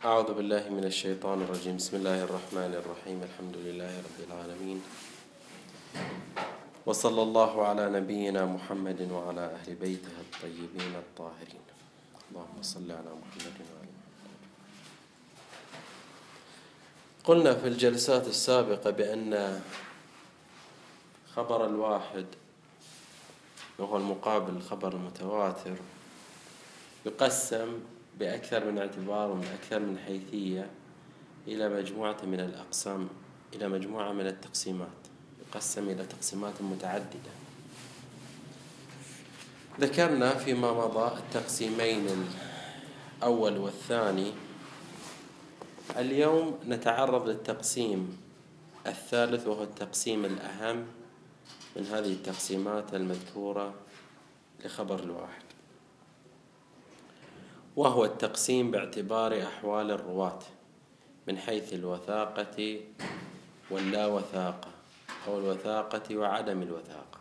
أعوذ بالله من الشيطان الرجيم. بسم الله الرحمن الرحيم. الحمد لله رب العالمين، وصلى الله على نبينا محمد وعلى أهل بيته الطيبين الطاهرين. اللهم صل على محمد وعلى محمد. قلنا في الجلسات السابقة بأن خبر الواحد وهو المقابل الخبر المتواتر يقسم بأكثر من اعتبار ومن أكثر من حيثية إلى مجموعة من الأقسام، إلى مجموعة من التقسيمات، يقسم إلى تقسيمات متعددة. ذكرنا فيما مضى التقسيمين الأول والثاني. اليوم نتعرض للتقسيم الثالث وهو التقسيم الأهم من هذه التقسيمات المذكورة لخبر الواحد، وهو التقسيم باعتبار أحوال الرواة من حيث الوثاقة واللا وثاقة، أو الوثاقة وعدم الوثاقة.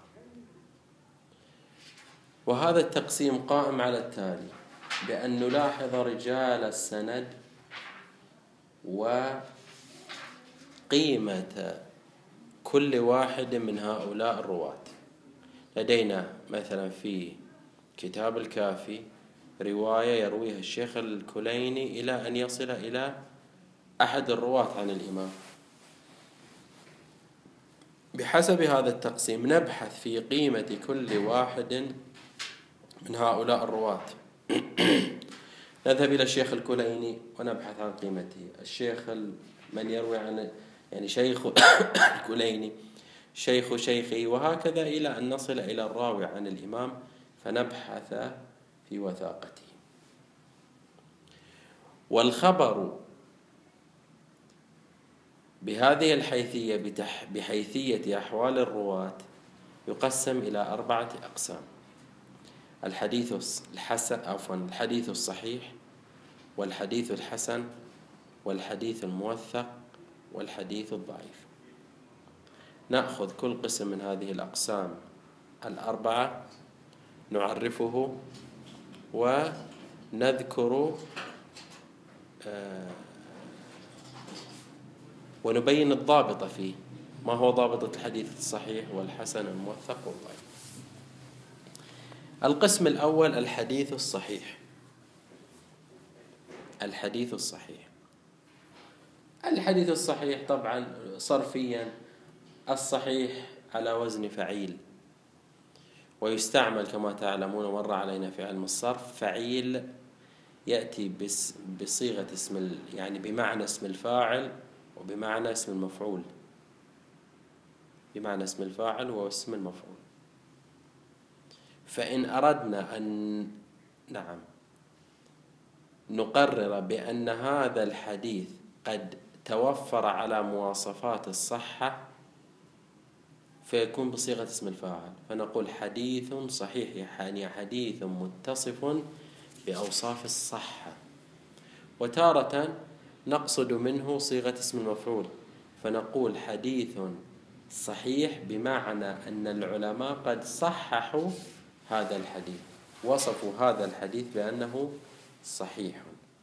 وهذا التقسيم قائم على التالي: بأن نلاحظ رجال السند وقيمة كل واحد من هؤلاء الرواة. لدينا مثلا في كتاب الكافي رواية يرويها الشيخ الكليني إلى أن يصل إلى أحد الرواة عن الإمام. بحسب هذا التقسيم نبحث في قيمة كل واحد من هؤلاء الرواة. نذهب إلى الشيخ الكليني ونبحث عن قيمته. الشيخ من يروي عن شيخ الكليني، شيخ شيخه، وهكذا إلى أن نصل إلى الراوي عن الإمام فنبحث في وثاقته. والخبر بهذه الحيثية بحيثية أحوال الرواة يقسم إلى 4 أقسام: الحديث الصحيح، والحديث الحسن، والحديث الموثق، والحديث الضعيف. نأخذ كل قسم من هذه الأقسام 4 نعرفه ونذكر ونبين الضابط فيه، ما هو ضابط الحديث الصحيح والحسن والموثق والضعيف. القسم الأول الحديث الصحيح. الحديث الصحيح طبعا صرفيا الصحيح على وزن فعيل، ويستعمل كما تعلمون مر علينا في علم الصرف فعيل يأتي بصيغة اسم بمعنى اسم الفاعل وبمعنى اسم المفعول، بمعنى اسم الفاعل واسم المفعول. فإن أردنا أن نقرر بأن هذا الحديث قد توفر على مواصفات الصحة فيكون بصيغة اسم الفاعل، فنقول حديث صحيح، يعني حديث متصف بأوصاف الصحة. وتارة نقصد منه صيغة اسم المفعول، فنقول حديث صحيح بمعنى أن العلماء قد صححوا هذا الحديث، وصفوا هذا الحديث بأنه صحيح.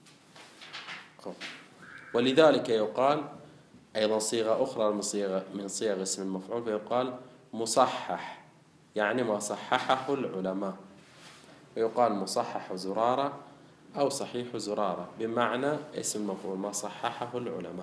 ولذلك يقال أيضا صيغة أخرى من صيغ اسم المفعول، فيقال مصحح، يعني ما صححه العلماء، ويقال مصحح زرارة أو صحيح زرارة، بمعنى اسم المفعول ما صححه العلماء.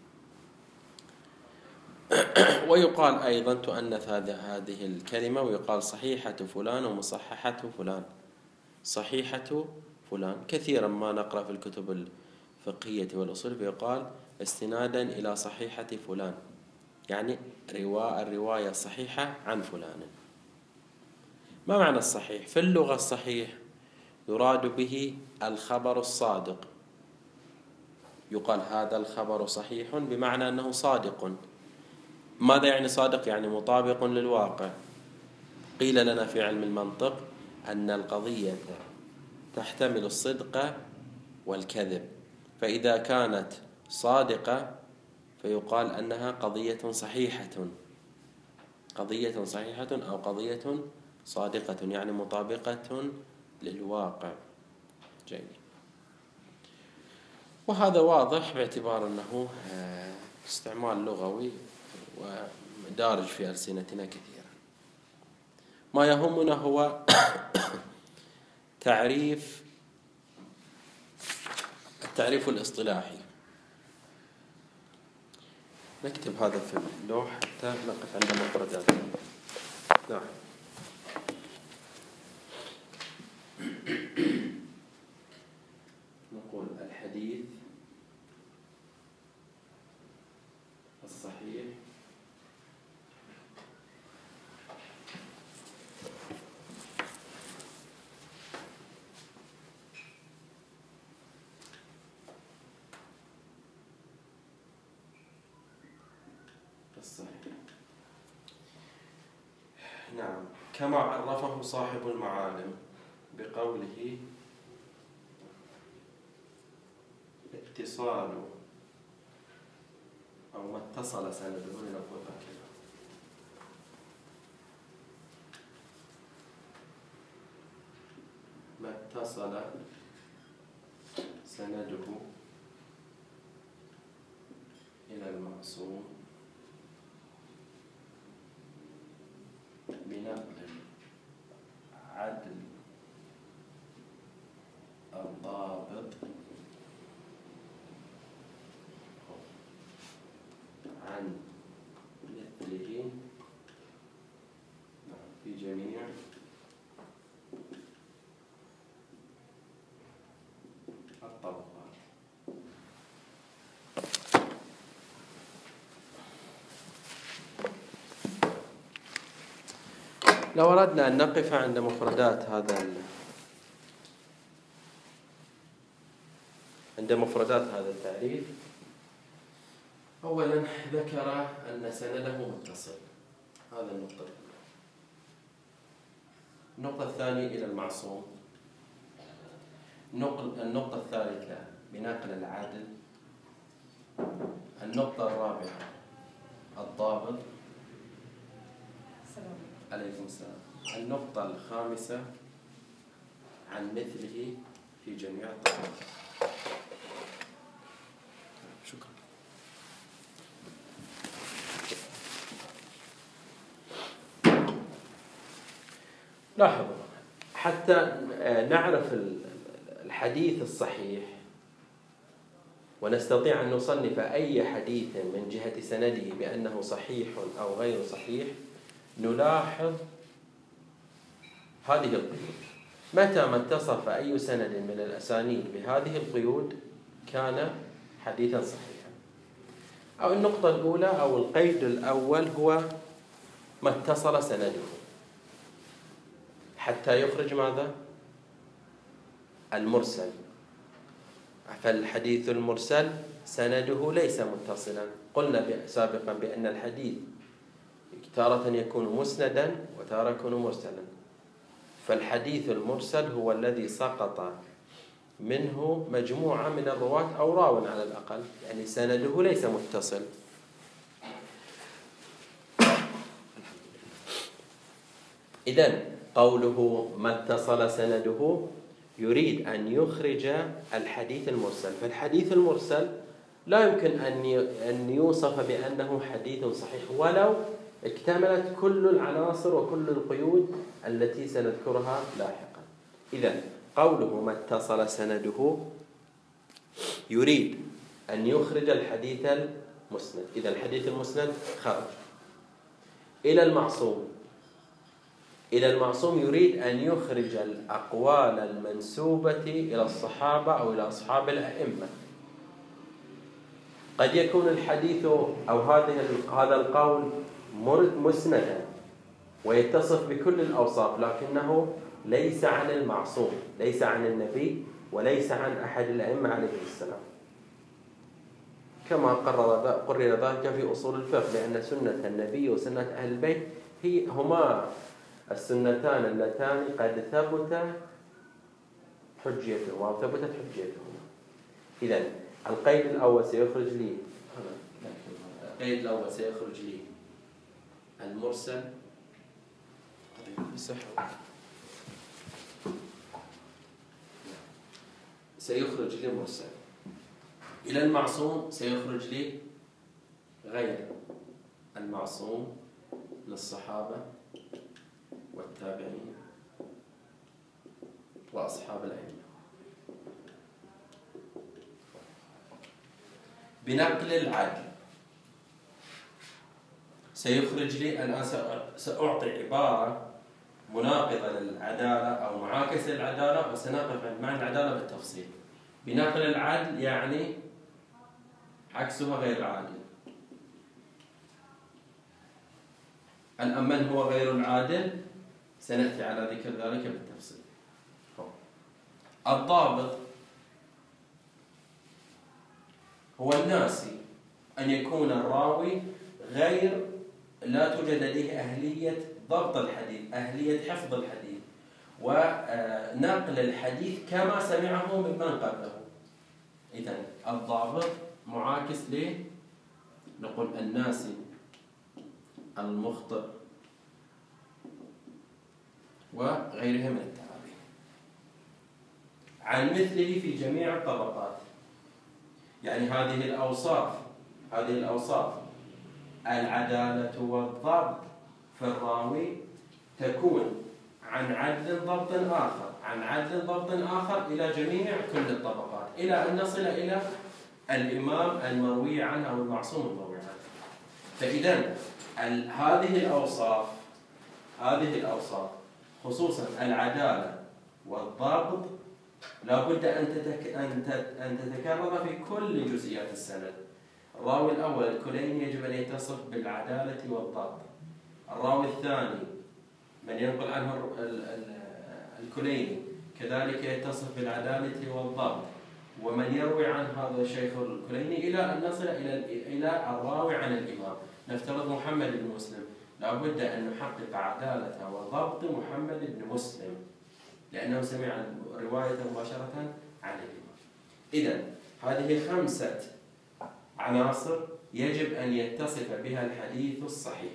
ويقال أيضا تؤنث هذه الكلمة ويقال صحيحة فلان ومصححة فلان، صحيحة فلان. كثيرا ما نقرأ في الكتب الفقهية والأصول فيقال استنادا إلى صحيحة فلان، يعني الرواية صحيحة عن فلان. ما معنى الصحيح؟ في اللغة الصحيح يراد به الخبر الصادق. يقال هذا الخبر صحيح بمعنى أنه صادق. ماذا يعني صادق؟ يعني مطابق للواقع. قيل لنا في علم المنطق أن القضية تحتمل الصدق والكذب، فإذا كانت صادقة فيقال أنها قضية صحيحة، قضية صحيحة أو قضية صادقة، يعني مطابقة للواقع. جميل. وهذا واضح باعتبار أنه استعمال لغوي ودارج في ألسنتنا كثيرا. ما يهمنا هو التعريف الاصطلاحي. نكتب هذا في اللوح حتى نقف عند مفردات. نعم. نقول الحديث الصحيح نعم، كما عرفه صاحب المعالم بقوله اتصال أو ما اتصل سنده لنقول هكذا. ما اتصل سنده إلى المعصوم بنقل عدل الضابط عن مثله في جميع الطبقات. لو أردنا أن نقف عند مفردات هذا التعريف، أولا ذكر أن سنده متصل، هذا النقطة الأولى. النقطة الثانية إلى المعصوم. النقطة الثالثة بنقل العدل. النقطة الرابعة الضابط. عليكم السلام. النقطة الخامسة عن مثله في جميع الطبقات. شكرا. لاحظوا حتى نعرف الحديث الصحيح ونستطيع أن نصنف أي حديث من جهة سنده بأنه صحيح أو غير صحيح، نلاحظ هذه القيود. متى ما اتصف أي سند من الأسانيد بهذه القيود كان حديثا صحيحا. أو النقطة الأولى أو القيد الأول هو ما اتصل سنده حتى يخرج ماذا؟ المرسل. فالحديث المرسل سنده ليس متصلا. قلنا سابقا بأن الحديث تارة يكون مسندا وتارة يكون مرسلا. فالحديث المرسل هو الذي سقط منه مجموعة من الرواة أو راو على الأقل، يعني سنده ليس متصل. إذن قوله ما اتصل سنده يريد أن يخرج الحديث المرسل. فالحديث المرسل لا يمكن أن يوصف بأنه حديث صحيح ولو اكتملت كل العناصر وكل القيود التي سنذكرها لاحقا. إذن قوله ما اتصل سنده يريد أن يخرج الحديث المسند. إذا الحديث المسند خرج إلى المعصوم. إلى المعصوم يريد أن يخرج الأقوال المنسوبة إلى الصحابة أو إلى أصحاب الأئمة. قد يكون الحديث أو هذا القول مسندا ويتصف بكل الأوصاف، لكنه ليس عن المعصوم، ليس عن النبي وليس عن أحد الأئمة عليه السلام، كما قرر ذلك في أصول الفقه بأن سنة النبي وسنة أهل البيت هما السنتان اللتان قد ثبتت حجيتهما. إذن القيد الأول سيخرج لي المرسل. سيخرج لي مرسل. إلى المعصوم سيخرج لي غير المعصوم للصحابة والتابعين وأصحاب الأئمة. بنقل العدل سيخرج لي، الآن سأعطي عبارة مناقضة للعدالة أو معاكسة للعدالة، وسنقف مع العدالة بالتفصيل. بنقل العدل يعني عكسها غير العادل. الآن من هو غير العادل؟ سنأتي على ذكر ذلك بالتفصيل. الضابط هو الناسي أن يكون الراوي غير، لا توجد لديه أهلية ضبط الحديث، أهلية حفظ الحديث ونقل الحديث كما سمعه ممن قبله. إذن الضابط معاكس ليه؟ نقول الناسي المخطئ وغيرها من التعابير عن مثله في جميع الطبقات. يعني هذه الأوصاف العدالة والضبط في الراوي تكون عن عدل ضبط آخر إلى جميع كل الطبقات، إلى أن نصل إلى الإمام المروي عنه أو المعصوم المروي عنه. فإذا هذه الأوصاف خصوصا العدالة والضبط لا بد أن تتكرر في كل جزئيات السند. الراوي الأول الكليني يجب أن يتصف بالعدالة والضبط. الراوي الثاني من ينقل عنه الكليني كذلك يتصف بالعدالة والضبط، ومن يروي عن هذا الشيخ الكليني إلى أن نصل إلى الراوي عن الإمام. نفترض محمد بن مسلم، لا بد أن نحقق عدالة وضبط محمد بن مسلم لأنه سمع رواية مباشرة عن الإمام. إذن هذه 5 عناصر يجب أن يتصف بها الحديث الصحيح: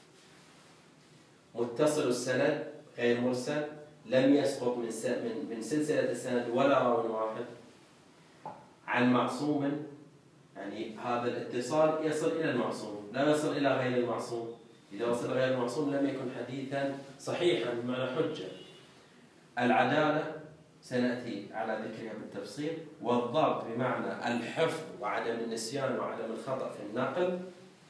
متصل السند غير مرسل، لم يسقط من سلسلة السند ولا راوي واحد، عن معصوم، يعني هذا الاتصال يصل إلى المعصوم لا يصل إلى غير المعصوم. إذا وصل غير المعصوم لم يكن حديثا صحيحا بمعنى حجة. العدالة سنأتي على ذكرها بالتفصيل، والضبط بمعنى الحفظ وعدم النسيان وعدم الخطأ في النقل،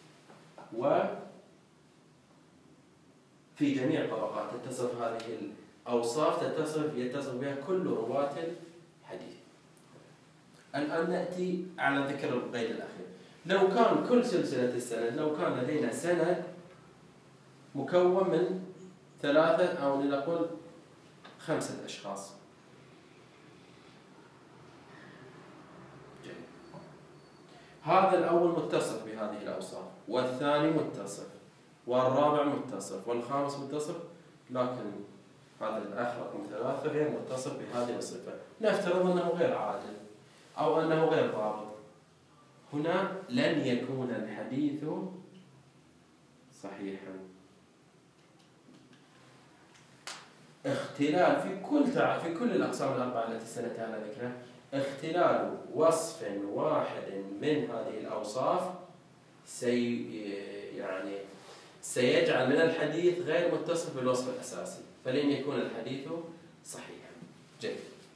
وفي جميع طبقات تتصف هذه الأوصاف يتصف بها كل رواة الحديث. الآن نأتي على ذكر القيد الأخير. لو كان كل سلسلة السند، لو كان لدينا سند مكون من 3 أو لنقل 5 أشخاص، هذا الأول متصف بهذه الأوصاف، والثاني متصف، والرابع متصف، والخامس متصف، لكن هذا الأخ رقم 3 غير متصف بهذه الصفة. نفترض أنه غير عادل أو أنه غير ضابط. هنا لن يكون الحديث صحيحا. اختلال في كل الأقسام الأربعة التي سنأتي على ذكرها، اختلال وصف واحد من هذه الأوصاف سيجعل من الحديث غير متصف بالوصف الأساسي، فلن يكون الحديث صحيحا. جيد.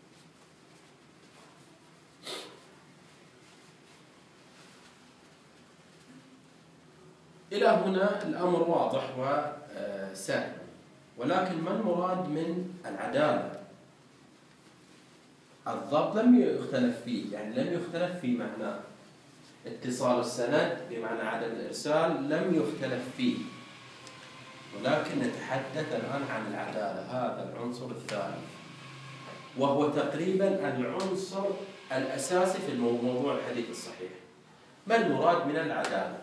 إلى هنا الأمر واضح وسهل، ولكن ما المراد من العدالة؟ الضبط لم يختلف فيه، يعني لم يختلف في معناه. اتصال السند بمعنى عدم الإرسال لم يختلف فيه، ولكن نتحدث الآن عن العدالة، هذا العنصر الثالث، وهو تقريبا العنصر الأساسي في موضوع الحديث الصحيح. ما المراد من العدالة؟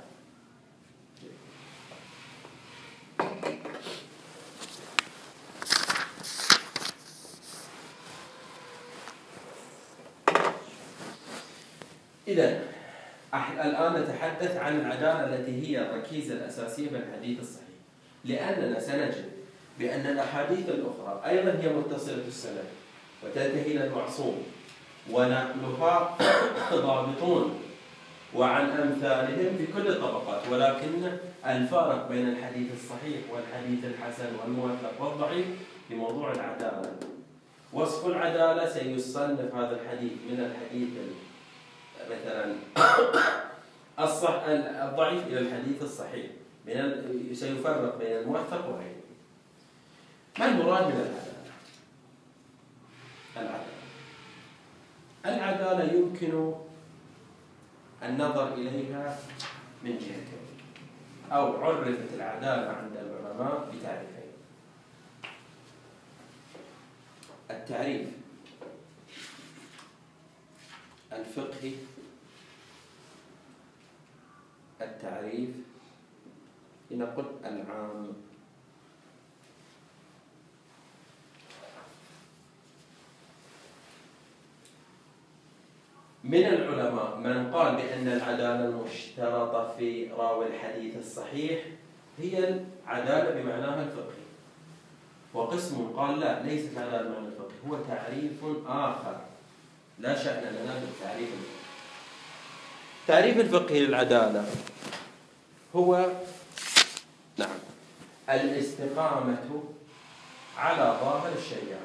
إذن الآن نتحدث عن العدالة التي هي الركيزة الأساسية في الحديث الصحيح، لأننا سنجد بأن الأحاديث الأخرى أيضا هي متصلة السند وتنتهي إلى المعصوم، ونقلها ضابطون وعن أمثالهم في كل الطبقات، ولكن الفارق بين الحديث الصحيح والحديث الحسن والموثق والضعيف في موضوع العدالة. وصف العدالة سيصنف هذا الحديث من الحديث مثلا الضعيف إلى الحديث الصحيح، سيفرق بين الموثق وغيره. ما المراد من العدالة؟ العدالة يمكن النظر إليها من جهتين، أو عرفت العدالة عند العلماء بتعريفين: التعريف الفقهي، التعريف لنقل العام. من العلماء من قال بأن العدالة المشترطة في راوي الحديث الصحيح هي العدالة بمعناها الفقهي، وقسم قال لا، ليست العدالة بمعنى الفقهي، هو تعريف آخر لا شأن لنا بالتعريف الفقهي. التعريف الفقهي للعدالة هو الاستقامة على ظاهر الشريعة.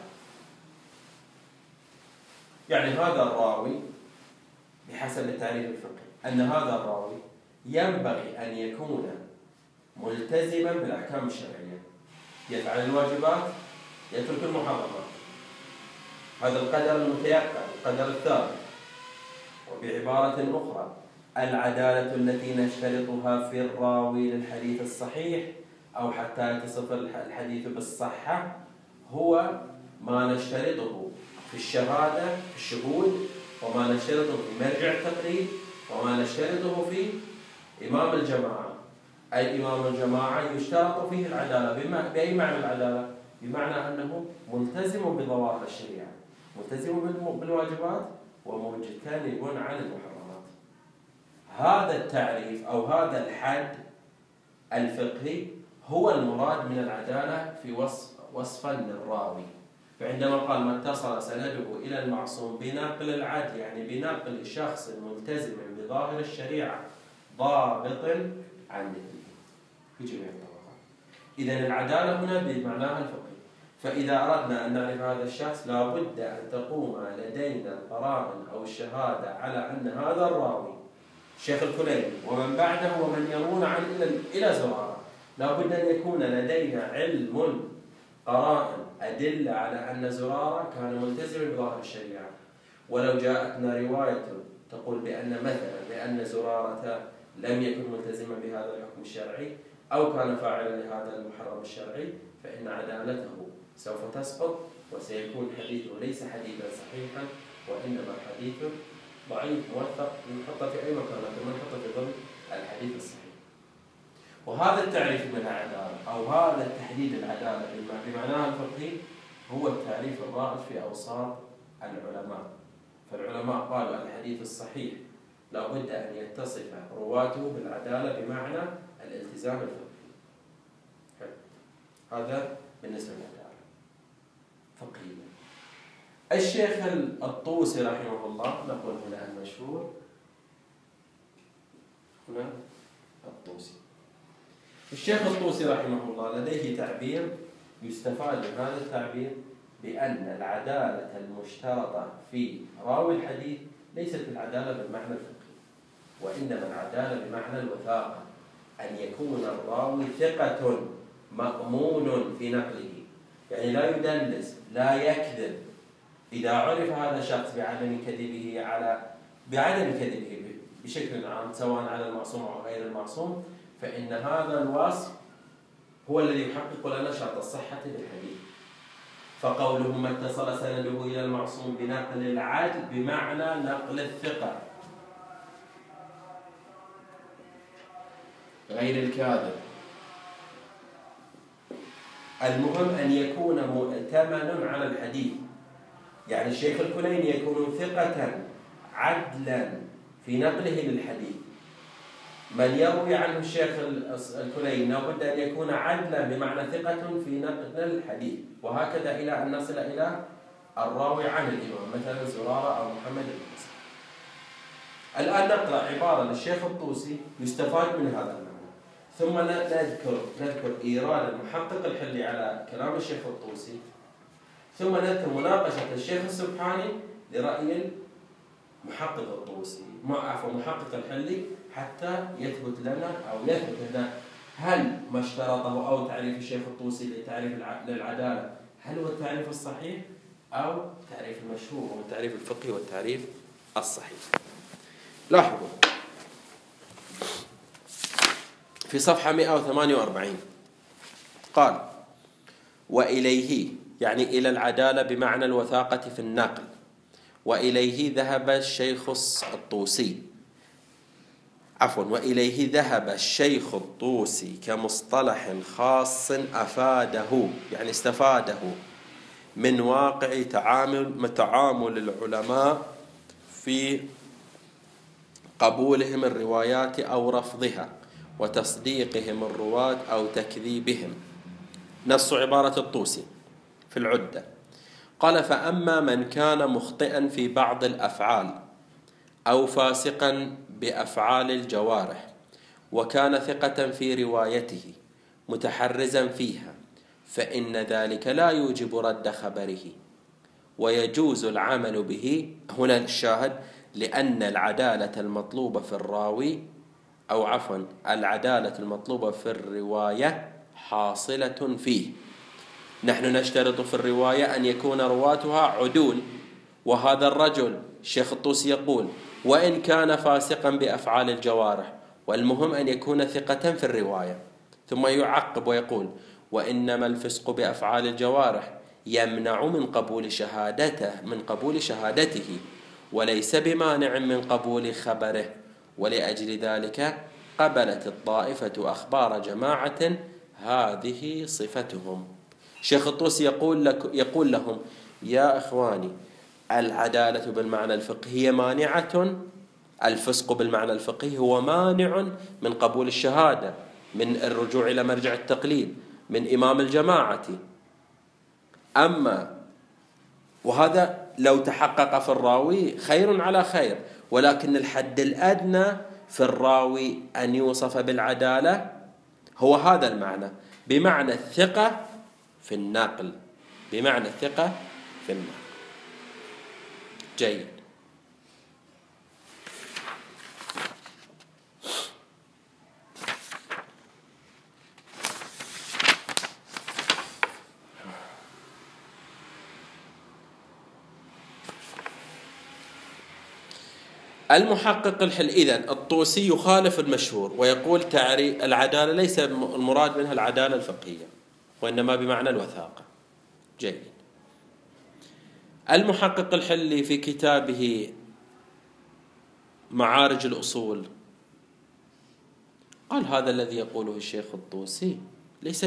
يعني هذا الراوي بحسب التعريف الفقهي أن هذا الراوي ينبغي أن يكون ملتزما بالأحكام الشرعية، يفعل الواجبات، يترك المحرمات. هذا القدر المتيقن، القدر الثابت. وبعبارة أخرى، العدالة التي نشترطها في الراوي للحديث الصحيح أو حتى يتصف الحديث بالصحة هو ما نشترطه في الشهادة، في الشهود، وما نشترطه في مرجع التقليد، وما نشترطه في إمام الجماعة. أي إمام الجماعة يشترط فيه العدالة. بأي معنى العدالة؟ بمعنى أنه ملتزم بظواهر الشريعة، ملتزم بالواجبات، ومجتنب عن المحرمات. هذا التعريف أو هذا الحد الفقهي هو المراد من العدالة في وصفا للراوي. فعندما قال ما اتصل سنده إلى المعصوم بنقل العدل، يعني بنقل شخص ملتزم بظاهر الشريعة ضابط عن مثله في جميع الطبقات. إذن العدالة هنا بمعناها الفقهي. فإذا أردنا أن نعرف هذا الشخص لابد أن تقوم لدينا القرائن أو الشهادة على أن هذا الراوي الشيخ الكليني ومن بعده ومن يرون عن إلى زرارة، لابد أن يكون لدينا علم، قرائن، أدلة على أن زرارة كان ملتزما بظاهر الشريعة. ولو جاءتنا رواية تقول بأن زرارة لم يكن ملتزما بهذا الحكم الشرعي أو كان فاعلا لهذا المحرم الشرعي، فإن عدالته سوف تسقط، وسيكون حديثه ليس حديثا صحيحا، وإنما حديث ضعيف موثق ينحط في أي مكان، لكن ينحط في ضمن الحديث الصحيح. وهذا التعريف من العدالة أو هذا التحديد العدالة بمعناها الفقهي هو التعريف الرائج في أوساط العلماء. فالعلماء قالوا الحديث الصحيح لا بد أن يتصف رواته بالعدالة بمعنى الالتزام الفقهي. هذا بالنسبة للعدالة فقهيا. الشيخ الطوسي رحمه الله، نقول هنا المشهور، هنا الطوسي. الشيخ الطوسي رحمه الله لديه تعبير يستفاد من هذا التعبير بأن العدالة المشترطة في راوي الحديث ليست العدالة بالمعنى الفقهي، وإنما العدالة بمعنى الوثاقة، أن يكون الراوي ثقة مأمون في نقله، يعني لا يدلس، لا يكذب. إذا عرف هذا الشخص بعدم كذبه بشكل عام سواء على المعصوم أو غير المعصوم، فإن هذا الوصف هو الذي يحقق لنا شرط الصحة بالحديث. فقولهم ما اتصل سنده إلى المعصوم بنقل العدل بمعنى نقل الثقة غير الكاذب. المهم أن يكون مؤتمن على الحديث، يعني الشيخ الكليني يكون ثقة عدلا في نقله للحديث. من يروي عنه الشيخ الكليني لابد أن يكون عدلا بمعنى ثقة في نقل الحديث، وهكذا إلى أن نصل إلى الراوي عن الإمام، مثلا زرارة أو محمد بن مسلم. الآن نقرأ عبارة للشيخ الطوسي يستفاد من هذا المعنى، ثم نذكر إيراد المحقق الحلي على كلام الشيخ الطوسي، ثم نذكر مناقشة الشيخ السبحاني لرأي محقق الطوسي محقق الحلي، حتى يثبت لنا أو يثبت لنا هل ما اشترطه أو تعريف الشيخ الطوسي لتعريف للعدالة هل هو التعريف الصحيح أو التعريف المشهور هو التعريف الفقهي والتعريف الصحيح. لاحظوا في صفحة 148 قال: وإليه، يعني إلى العدالة بمعنى الوثاقة في النقل، وإليه ذهب الشيخ الطوسي وإليه ذهب الشيخ الطوسي كمصطلح خاص أفاده، يعني استفاده من واقع تعامل العلماء في قبولهم الروايات أو رفضها، وتصديقهم الرواة أو تكذيبهم. نص عبارة الطوسي في العدة قال: فأما من كان مخطئا في بعض الأفعال أو فاسقا بأفعال الجوارح، وكان ثقة في روايته متحرزا فيها، فإن ذلك لا يوجب رد خبره، ويجوز العمل به. هنا الشاهد: لأن العدالة المطلوبة في الراوي العدالة المطلوبة في الرواية حاصلة فيه. نحن نشترط في الرواية أن يكون رواتها عدول، وهذا الرجل الشيخ الطوسي يقول: وإن كان فاسقا بأفعال الجوارح، والمهم أن يكون ثقة في الرواية. ثم يعقب ويقول: وإنما الفسق بأفعال الجوارح يمنع من قبول شهادته وليس بمانع من قبول خبره، ولأجل ذلك قبلت الطائفة أخبار جماعة هذه صفتهم. شيخ الطوسي يقول لهم: يا إخواني، العدالة بالمعنى الفقهي مانعة، الفسق بالمعنى الفقهي هو مانع من قبول الشهادة، من الرجوع إلى مرجع التقليد، من إمام الجماعة. وهذا لو تحقق في الراوي خير على خير، ولكن الحد الأدنى في الراوي أن يوصف بالعدالة هو هذا المعنى، بمعنى الثقة في النقل، بمعنى الثقة في النقل. جيد. المحقق إذن الطوسي يخالف المشهور ويقول تعريف العدالة ليس المراد منها العدالة الفقهية، وإنما بمعنى الوثاقة. جيد. المحقق الحلي في كتابه معارج الأصول قال: هذا الذي يقوله الشيخ الطوسي ليس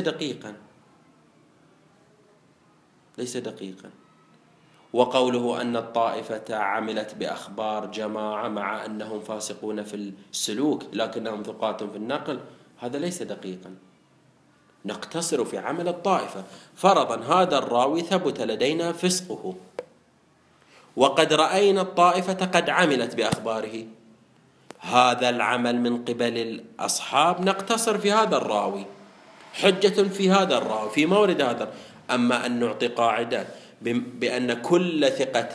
دقيقا، وقوله أن الطائفة عملت بأخبار جماعة مع أنهم فاسقون في السلوك لكنهم ثقات في النقل، هذا ليس دقيقا. نقتصر في عمل الطائفة. فرضا هذا الراوي ثبت لدينا فسقه، وقد رأينا الطائفة قد عملت بأخباره، هذا العمل من قبل الأصحاب نقتصر في هذا الراوي، حجة في هذا الراوي في مورد هذا. أما أن نعطي قاعدة بأن كل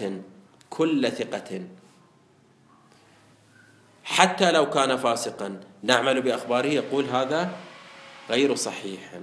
ثقة حتى لو كان فاسقا نعمل بأخباره، يقول هذا غير صحيح.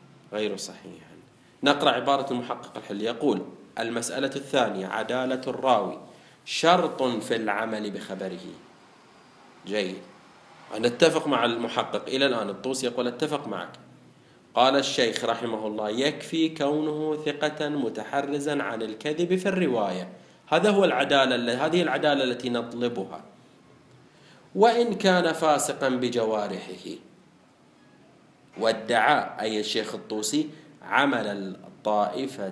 نقرأ عبارة المحقق الحلي يقول: المسألة الثانية: عدالة الراوي شرط في العمل بخبره. جيد. نتفق مع المحقق إلى الآن. الطوسي يقول: اتفق معك. قال الشيخ رحمه الله: يكفي كونه ثقة متحرزا عن الكذب في الرواية، هذه العدالة التي نطلبها، وإن كان فاسقا بجوارحه. وادعى أي الشيخ الطوسي عمل الطائفة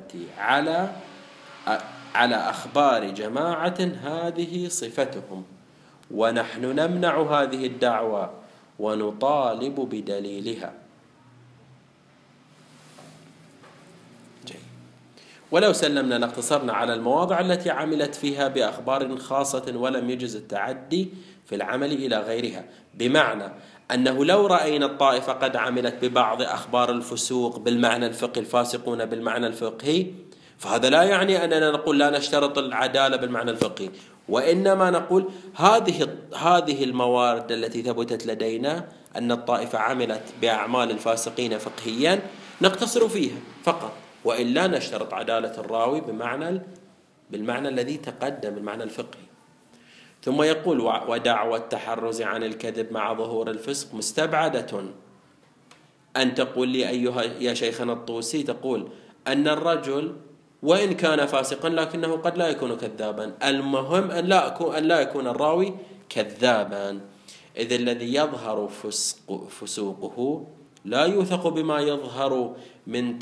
على أخبار جماعة هذه صفتهم، ونحن نمنع هذه الدعوة ونطالب بدليلها. ولو سلمنا لاقتصرنا على المواضع التي عملت فيها بأخبار خاصة ولم يجز التعدي في العمل إلى غيرها، بمعنى أنه لو رأينا الطائفة قد عملت ببعض أخبار الفسوق بالمعنى الفقهي، الفاسقون بالمعنى الفقهي، فهذا لا يعني أننا نقول لا نشترط العدالة بالمعنى الفقهي، وإنما نقول هذه الموارد التي ثبتت لدينا أن الطائفة عملت بأعمال الفاسقين فقهيا نقتصر فيها فقط، وإلا نشترط عدالة الراوي بالمعنى الذي تقدم، المعنى الفقهي. ثم يقول: ودعوى التحرز عن الكذب مع ظهور الفسق مستبعدة. أن تقول لي أيها يا شيخنا الطوسي، تقول أن الرجل وإن كان فاسقا لكنه قد لا يكون كذابا، المهم أن لا يكون الراوي كذابا، إذ الذي يظهر فسوقه لا يوثق بما يظهر من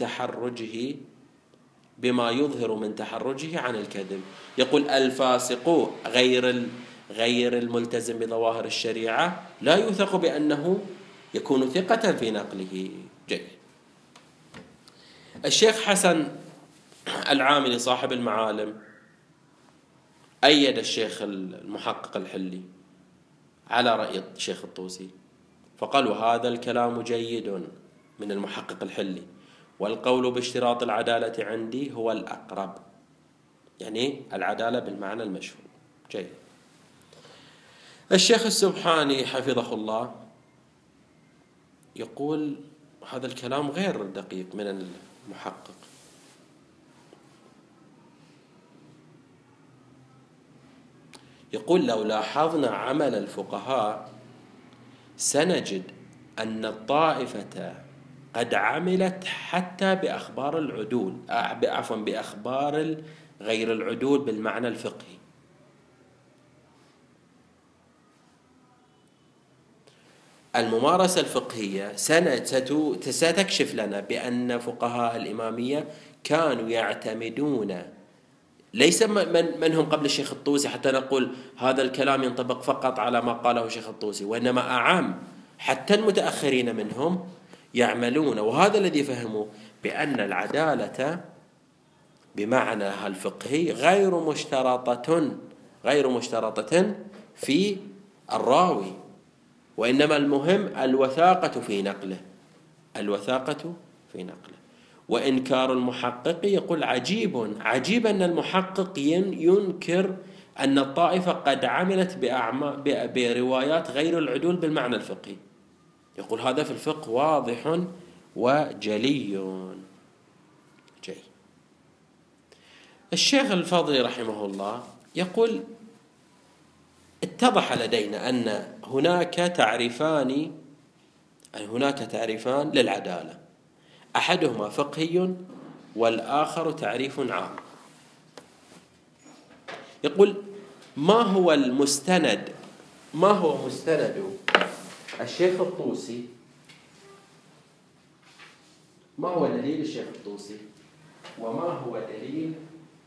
تحرجه عن الكذب. يقول: الفاسق غير الملتزم بظواهر الشريعة لا يوثق بأنه يكون ثقة في نقله. جيد. الشيخ حسن العاملي صاحب المعالم أيد الشيخ المحقق الحلي على رأي الشيخ الطوسي، فقال: وهذا الكلام جيد من المحقق الحلي، والقول باشتراط العدالة عندي هو الأقرب، يعني العدالة بالمعنى المشهور. جيد. الشيخ السبحاني حفظه الله يقول هذا الكلام غير دقيق من المحقق. يقول: لو لاحظنا عمل الفقهاء سنجد أن الطائفة قد عملت حتى بأخبار العدول، بأخبار غير العدول بالمعنى الفقهي. الممارسة الفقهية ستكشف لنا بأن فقهاء الإمامية كانوا يعتمدون، ليس من هم قبل الشيخ الطوسي حتى نقول هذا الكلام ينطبق فقط على ما قاله الشيخ الطوسي، وإنما أعم، حتى المتأخرين منهم يعملون، وهذا الذي فهموا بأن العدالة بمعناها الفقهي غير مشترطة في الراوي، وإنما المهم الوثاقة في نقله. وإنكار المحقق، يقول: عجيب أن المحقق ينكر أن الطائفة قد عملت بروايات غير العدول بالمعنى الفقهي. يقول هذا في الفقه واضح وجلي. جيد. الشيخ الفاضلي رحمه الله يقول: اتضح لدينا أن هناك تعريفان للعدالة، أحدهما فقهي والآخر تعريف عام. يقول: ما هو مستند الشيخ الطوسي؟ ما هو دليل الشيخ الطوسي؟ وما هو دليل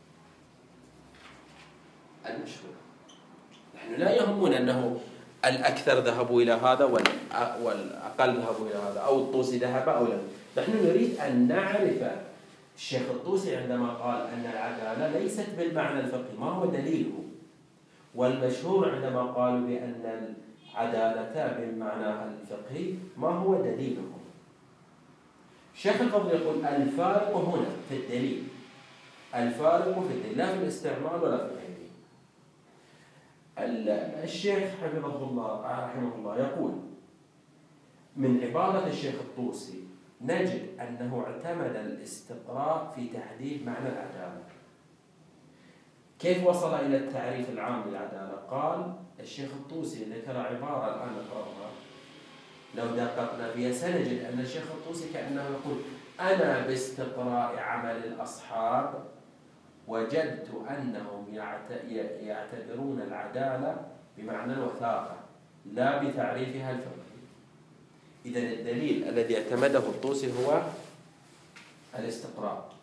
المشهور؟ نحن لا يهمنا أنه الأكثر ذهبوا إلى هذا والأقل ذهبوا إلى هذا، أو الطوسي ذهب أو لا. نحن نريد أن نعرف الشيخ الطوسي عندما قال أن العدالة ليست بالمعنى الفقهي ما هو دليله، والمشهور عندما قالوا بأن العدالة بالمعنى الفقهي ما هو دليلهم. الشيخ الفضل يقول: الفارق هنا في الدليل، لا في الاستعمال ولا في الحديث. الشيخ رحمه الله يقول: من عبارة الشيخ الطوسي نجد أنه اعتمد الاستقراء في تحديد معنى العدالة. كيف وصل إلى التعريف العام للعدالة؟ قال الشيخ الطوسي، ذكر عبارة الآن نقرأها، لو دققنا فيها سنجد أن الشيخ الطوسي كأنه يقول: أنا باستقراء عمل الأصحاب وجدت أنهم يعتبرون العدالة بمعنى الوثاقة لا بتعريفها الفقهي. إذن الدليل الذي اعتمده الطوسي هو الاستقراء.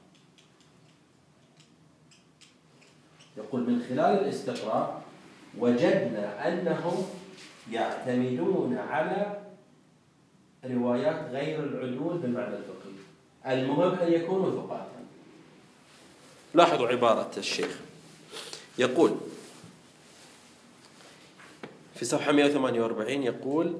يقول: من خلال الاستقراء وجدنا أنهم يعتمدون على روايات غير العدول بالمعنى الفقهي، المهم أن يكونوا ثقات. لاحظوا عبارة الشيخ، يقول في صفحة 148 يقول: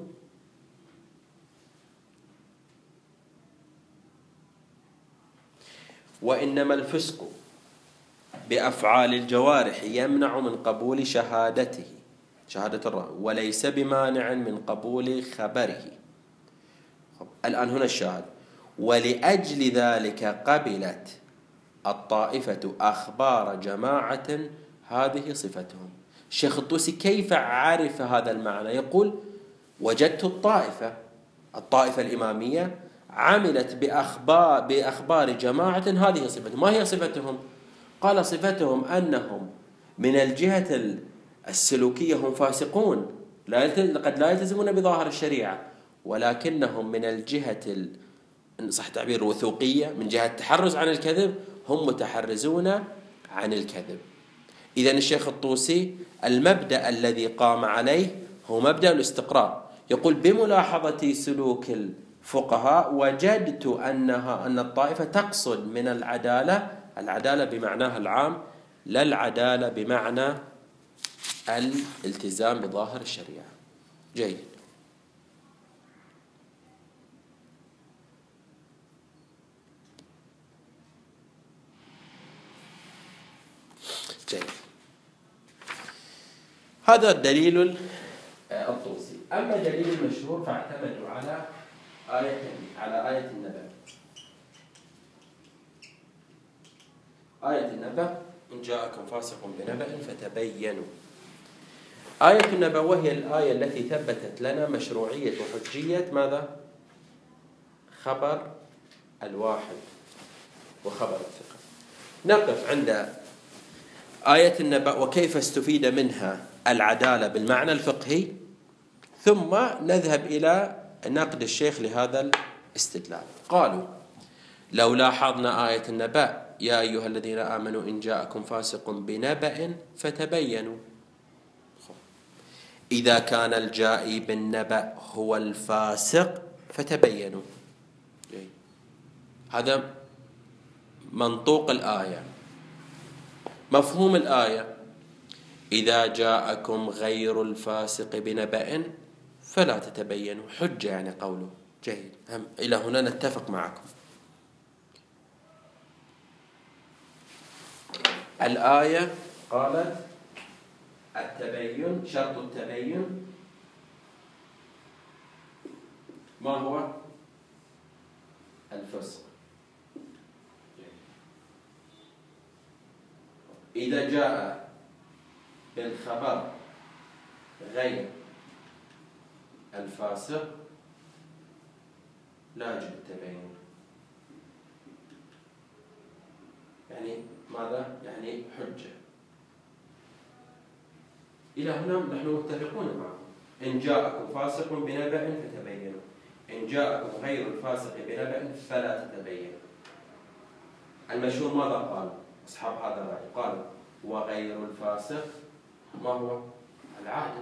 وإنما الفسق بأفعال الجوارح يمنع من قبول شهادته، شهادة الراوي، وليس بمانع من قبول خبره. الآن هنا الشاهد: ولأجل ذلك قبلت الطائفة أخبار جماعة هذه صفتهم. الشيخ الطوسي كيف عرف هذا المعنى؟ يقول: وجدت الطائفة الإمامية عملت بأخبار جماعة هذه صفتهم. ما هي صفتهم؟ قال: صفتهم أنهم من الجهة السلوكية هم فاسقون، قد لا يلتزمون بظاهر الشريعة، ولكنهم من الجهة إن صح تعبير الوثوقية، من جهة التحرز عن الكذب، هم متحرزون عن الكذب. إذن الشيخ الطوسي المبدأ الذي قام عليه هو مبدأ الاستقراء. يقول: بملاحظة سلوك الفقهاء وجدت أن الطائفة تقصد من العدالة بمعناها العام، لا العدالة بمعنى الالتزام بظاهر الشريعة. جيد. هذا الدليل الطوسي. أما دليل المشهور فاعتمدوا على آية النبأ. آية النبأ: إن جاءكم فاسق بنبأ فتبينوا. آية النبأ وهي الآية التي ثبتت لنا مشروعية وحجية ماذا؟ خبر الواحد وخبر الثقة. نقف عند آية النبأ وكيف استفيد منها العدالة بالمعنى الفقهي، ثم نذهب إلى نقد الشيخ لهذا الاستدلال. قالوا: لو لاحظنا آية النبأ: يا أيها الذين آمنوا إن جاءكم فاسق بنبأ فتبينوا. إذا كان الجائي بالنبأ هو الفاسق فتبينوا. هذا منطوق الآية. مفهوم الآية: إذا جاءكم غير الفاسق بنبأ فلا تتبينوا. حجة يعني قوله. جيد. إلى هنا نتفق معكم. الآية قالت: التبين، شرط التبين ما هو؟ الفسق. إذا جاء بالخبر غير الفاسق لا يجب التبين. يعني ماذا؟ يعني حجة. إلى هنا نحن متفقون معكم. إن جاءكم فاسق بنبأ فتبينوا، إن جاءكم غير الفاسق بنبأ فلا تتبينوا. المشهور ماذا قال أصحاب هذا الرأي؟ قال: وغير الفاسق ما هو؟ العادل.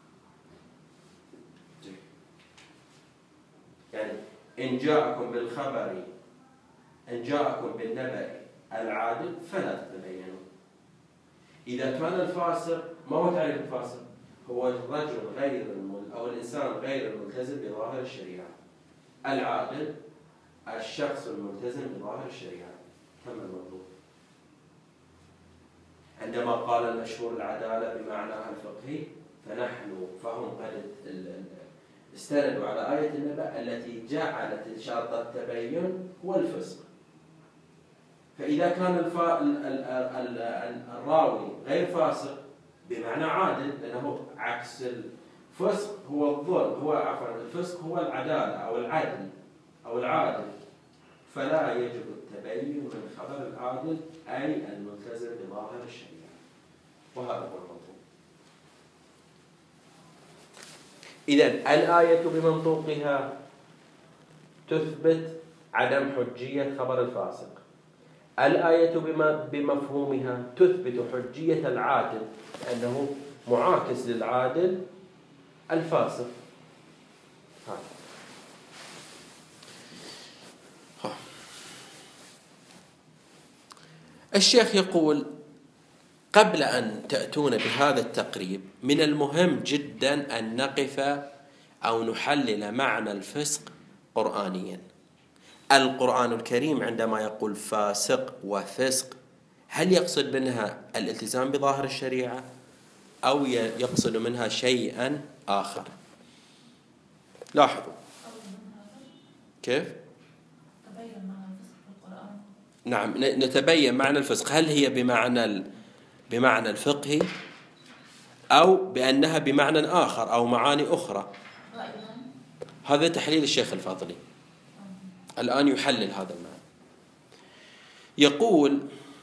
يعني إن جاءكم بالخبر، إن جاءكم بالنبأ العادل فلا تتبينوا. إذا كان الفاسق، ما هو تعريف الفاسق؟ هو الرجل أو الإنسان غير الملتزم بظاهر الشريعة. العادل الشخص الملتزم بظاهر الشريعة. تم المطلوب. عندما قال المشهور العدالة بمعناها الفقهي، فهم قد استندوا على آية النبأ التي جعلت شرط التبين هو الفسق. فإذا كان الراوي غير فاسق بمعنى عادل، لأنه عكس الفسق هو الظلم، الفسق هو العدالة أو العدل أو العادل، فلا يجب التبين من خبر العادل أي الملتزم بظاهر الشريعة. وهذا هو المطلوب. إذن الآية بمنطوقها تثبت عدم حجية خبر الفاسق. الآية بمفهومها تثبت حجية العادل، لأنه معاكس للعادل الفاسق. الشيخ يقول قبل أن تأتون بهذا التقريب من المهم جدا أن نقف أو نحلل معنى الفسق قرآنيا. القرآن الكريم عندما يقول فاسق وفسق هل يقصد منها الالتزام بظاهر الشريعة أو يقصد منها شيئا آخر؟ لاحظوا كيف؟ نعم، نتبين معنى الفسق، هل هي بمعنى الفقهي أو بأنها بمعنى آخر أو معاني أخرى؟ هذا تحليل الشيخ الفاضلي الآن يحلل هذا المعنى. يقول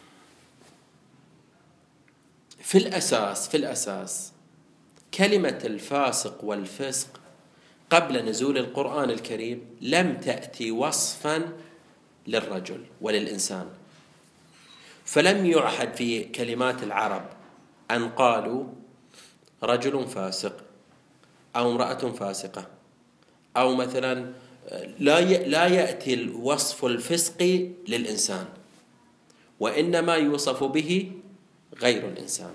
في الأساس كلمة الفاسق والفسق قبل نزول القرآن الكريم لم تأتي وصفا للرجل وللإنسان، فلم يعهد في كلمات العرب أن قالوا رجل فاسق أو امرأة فاسقة، أو مثلا لا يأتي الوصف الفسقي للإنسان، وإنما يوصف به غير الإنسان،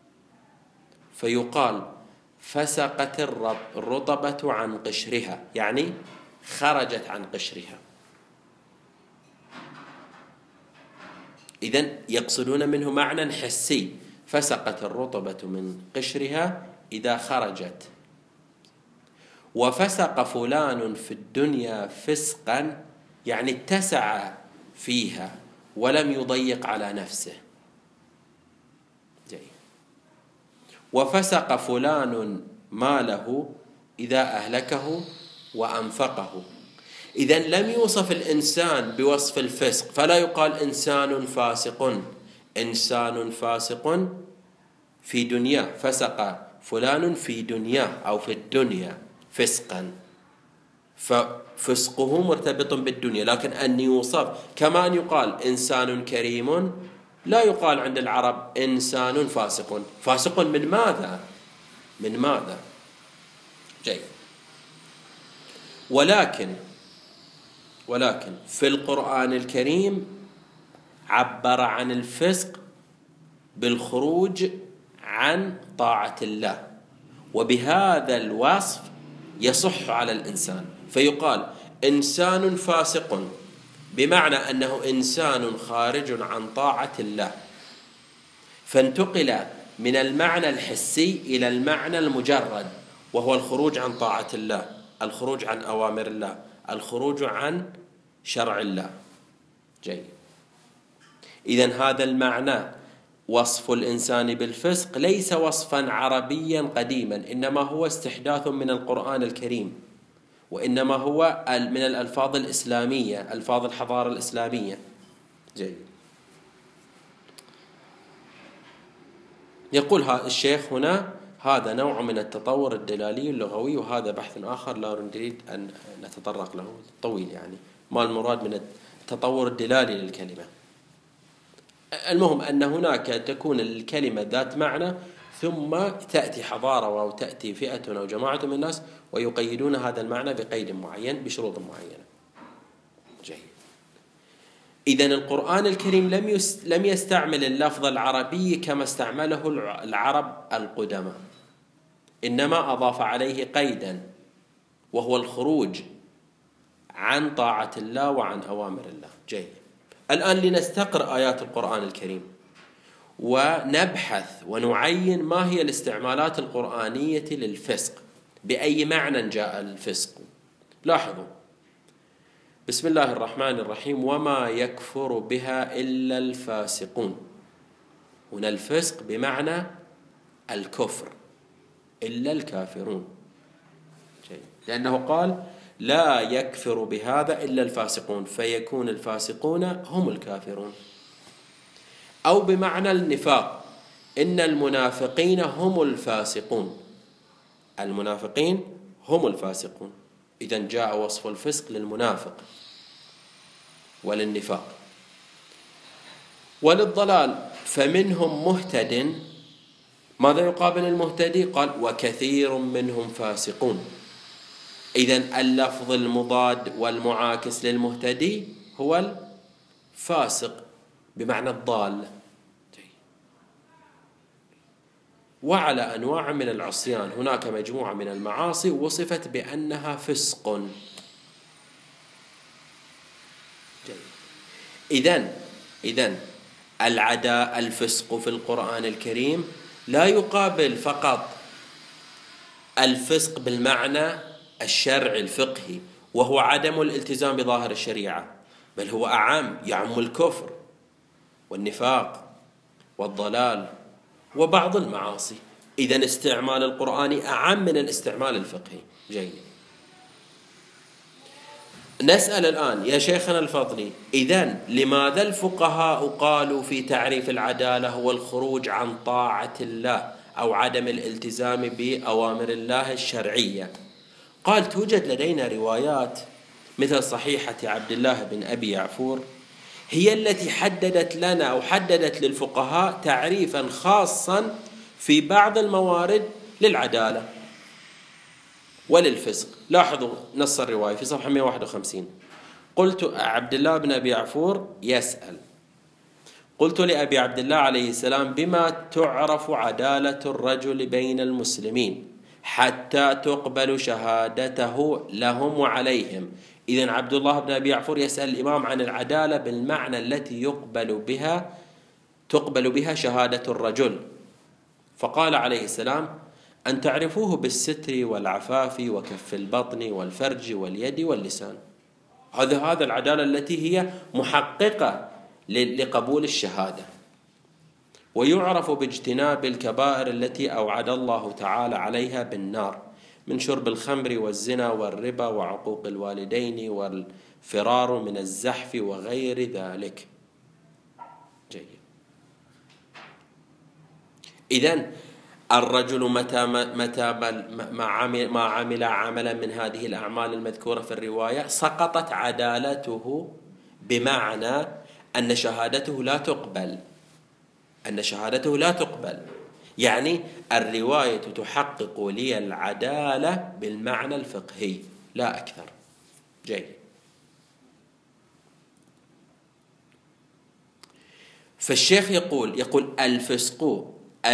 فيقال فسقت الرطبة عن قشرها، يعني خرجت عن قشرها. إذن يقصدون منه معنى حسي، فسقت الرطبة من قشرها إذا خرجت. وفسق فلان في الدنيا فسقا يعني اتسع فيها ولم يضيق على نفسه. وفسق فلان ماله إذا أهلكه وأنفقه. إذن لم يوصف الإنسان بوصف الفسق، فلا يقال إنسان فاسق، إنسان فاسق في دنيا، فسق فلان في دنيا أو في الدنيا فسقا، ففسقه مرتبط بالدنيا. لكن أن يوصف كما أن يقال إنسان كريم، لا يقال عند العرب إنسان فاسق. فاسق من ماذا؟ من ماذا؟ جيد. ولكن في القرآن الكريم عبر عن الفسق بالخروج عن طاعة الله، وبهذا الوصف يصح على الإنسان، فيقال إنسان فاسق بمعنى أنه إنسان خارج عن طاعة الله، فانتقل من المعنى الحسي إلى المعنى المجرد، وهو الخروج عن طاعة الله، الخروج عن أوامر الله، الخروج عن شرع الله. جيد. إذن هذا المعنى وصف الإنسان بالفسق ليس وصفا عربيا قديما، إنما هو استحداث من القرآن الكريم، وإنما هو من الألفاظ الإسلامية، ألفاظ الحضارة الإسلامية. جيد. يقول الشيخ هنا هذا نوع من التطور الدلالي اللغوي، وهذا بحث آخر لا نريد أن نتطرق له، طويل يعني، ما المراد من التطور الدلالي للكلمة. المهم أن هناك تكون الكلمة ذات معنى، ثم تأتي حضارة أو تأتي فئة أو جماعة من الناس ويقيدون هذا المعنى بقيد معين بشروط معينة. جيد. إذن القرآن الكريم لم يستعمل اللفظ العربي كما استعمله العرب القدماء، إنما أضاف عليه قيدا، وهو الخروج عن طاعة الله وعن أوامر الله. جيد. الآن لنستقرأ آيات القرآن الكريم ونبحث ونعين ما هي الاستعمالات القرآنية للفسق، بأي معنى جاء الفسق. لاحظوا، بسم الله الرحمن الرحيم: وما يكفر بها إلا الفاسقون. هنا الفسق بمعنى الكفر، إلا الكافرون. لأنه قال لا يكفر بهذا إلا الفاسقون، فيكون الفاسقون هم الكافرون. أو بمعنى النفاق: إن المنافقين هم الفاسقون، المنافقين هم الفاسقون. إذن جاء وصف الفسق للمنافق وللنفاق. وللضلال: فمنهم مهتد. ماذا يقابل المهتدي؟ قال وكثير منهم فاسقون. إذن اللفظ المضاد والمعاكس للمهتدي هو الفاسق، بمعنى الضال. وعلى أنواع من العصيان هناك مجموعة من المعاصي وصفت بأنها فسق. إذن الفسق في القرآن الكريم لا يقابل فقط الفسق بالمعنى الشرعي الفقهي وهو عدم الالتزام بظاهر الشريعة، بل هو أعم، يعم الكفر والنفاق والضلال وبعض المعاصي. إذن استعمال القرآن أعم من الاستعمال الفقهي. جيد. نسأل الآن يا شيخنا الفضلي، إذن لماذا الفقهاء قالوا في تعريف العدالة هو الخروج عن طاعة الله أو عدم الالتزام بأوامر الله الشرعية؟ قال توجد لدينا روايات مثل صحيحة عبد الله بن أبي يعفور هي التي حددت لنا أو حددت للفقهاء تعريفا خاصا في بعض الموارد للعدالة وللفسق. لاحظوا نص الرواية في صفحة 151. قلت عبد الله بن أبي يعفور يسأل: قلت لأبي عبد الله عليه السلام: بما تعرف عدالة الرجل بين المسلمين حتى تقبل شهادته لهم وعليهم؟ إذن عبد الله بن أبي يعفور يسأل الإمام عن العدالة بالمعنى التي تقبل بها شهادة الرجل، فقال عليه السلام: أن تعرفوه بالستر والعفاف وكف البطن والفرج واليد واللسان. هذا العدالة التي هي محققة لقبول الشهادة. ويعرف باجتناب الكبائر التي أوعد الله تعالى عليها بالنار من شرب الخمر والزنا والربا وعقوق الوالدين والفرار من الزحف وغير ذلك. جيد. إذن الرجل متى ما عمل عملا من هذه الأعمال المذكورة في الرواية سقطت عدالته، بمعنى أن شهادته لا تقبل. يعني الرواية تحقق لي العدالة بالمعنى الفقهي لا أكثر. جيد. فالشيخ يقول الفسق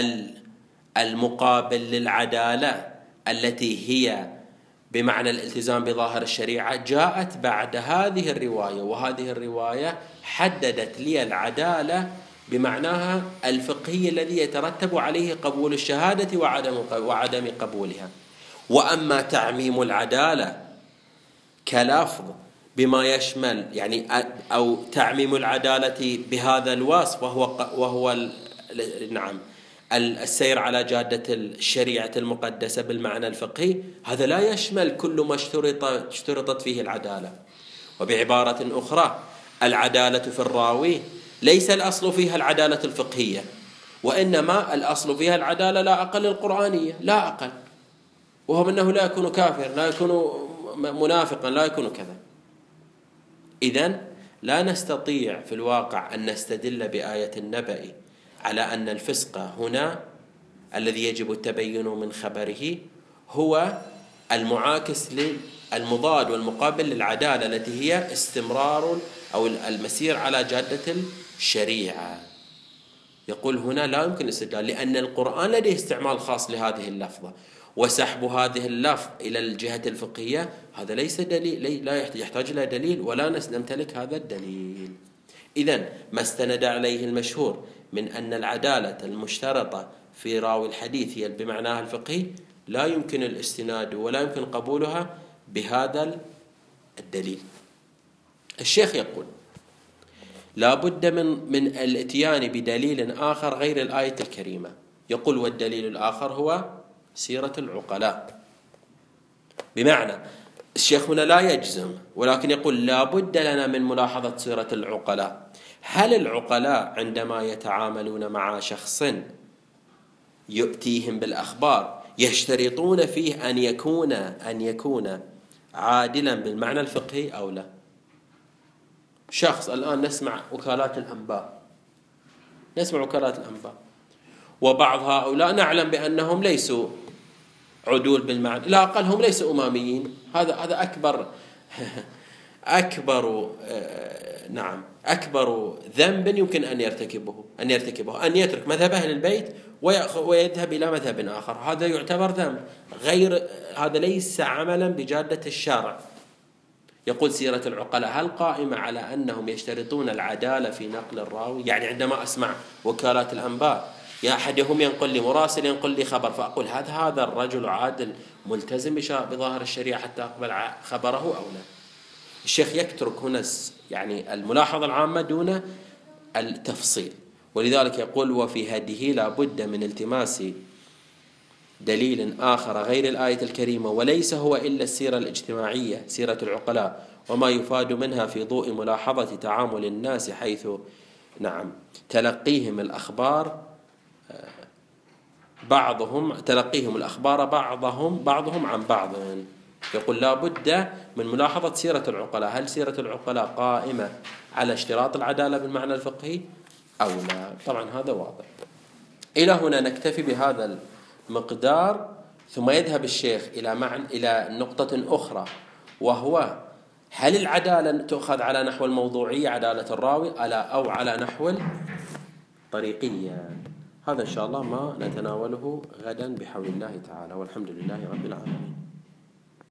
المقابل للعدالة التي هي بمعنى الالتزام بظاهر الشريعة جاءت بعد هذه الرواية، وهذه الرواية حددت لي العدالة بمعناها الفقهي الذي يترتب عليه قبول الشهادة وعدم قبولها. وأما تعميم العدالة كلفظ بما يشمل يعني أو تعميم العدالة بهذا الوصف وهو نعم السير على جادة الشريعة المقدسة بالمعنى الفقهي، هذا لا يشمل كل ما اشترطت فيه العدالة. وبعبارة أخرى العدالة في الراوي ليس الأصل فيها العدالة الفقهية، وإنما الأصل فيها العدالة لا أقل القرآنية، لا أقل، وهو أنه لا يكون كافر، لا يكون منافقا، لا يكون كذا. إذن لا نستطيع في الواقع أن نستدل بآية النبأ على أن الفسق هنا الذي يجب التبين من خبره هو المعاكس للمضاد والمقابل للعدالة التي هي استمرار أو المسير على جادة الشريعة. يقول هنا لا يمكن الاستدلال، لأن القرآن لديه استعمال خاص لهذه اللفظة، وسحب هذه اللفظ إلى الجهة الفقهية هذا ليس دليل، لا يحتاج إلى دليل ولا نمتلك هذا الدليل. إذن ما استند عليه المشهور من أن العدالة المشترطة في راوي الحديث هي بمعناها الفقهي لا يمكن الاستناد ولا يمكن قبولها بهذا الدليل. الشيخ يقول لا بد من الاتيان بدليل آخر غير الآية الكريمة. يقول والدليل الآخر هو سيرة العقلاء. بمعنى الشيخ هنا لا يجزم، ولكن يقول لا بد لنا من ملاحظة سيرة العقلاء. هل العقلاء عندما يتعاملون مع شخص يؤتيهم بالأخبار يشترطون فيه أن يكون عادلا بالمعنى الفقهي أو لا؟ شخص الآن نسمع وكالات الأنباء، وبعض هؤلاء نعلم بأنهم ليسوا عدول بالمعنى، لا أقل هم ليسوا أماميين، هذا أكبر أكبر ذنب يمكن أن يرتكبه أن يترك مذهب أهل البيت ويذهب إلى مذهب آخر، هذا يعتبر ذنب. هذا ليس عملا بجادة الشرع. يقول سيرة العقلاء: هل قائمة على أنهم يشترطون العدالة في نقل الراوي؟ يعني عندما أسمع وكالات الأنباء يا أحدهم ينقل لي مراسل ينقل لي خبر، فأقول هذا الرجل عادل ملتزم بظاهر الشريعة حتى أقبل خبره أو لا؟ الشيخ يترك هنا يعني الملاحظة العامة دون التفصيل، ولذلك يقول: وفي هديه لا بد من التماس دليل آخر غير الآية الكريمة، وليس هو إلا السيرة الاجتماعية، سيرة العقلاء، وما يفاد منها في ضوء ملاحظة تعامل الناس حيث تلقيهم الأخبار بعضهم عن بعض. يقول لا بد من ملاحظة سيرة العقلاء، هل سيرة العقلاء قائمة على اشتراط العدالة بالمعنى الفقهي أو لا؟ طبعا هذا واضح. إلى هنا نكتفي بهذا المقدار، ثم يذهب الشيخ إلى نقطة أخرى، وهو هل العدالة تؤخذ على نحو الموضوعية عدالة الراوي أو على نحو الطريقية؟ هذا إن شاء الله ما نتناوله غدا بحول الله تعالى، والحمد لله رب العالمين.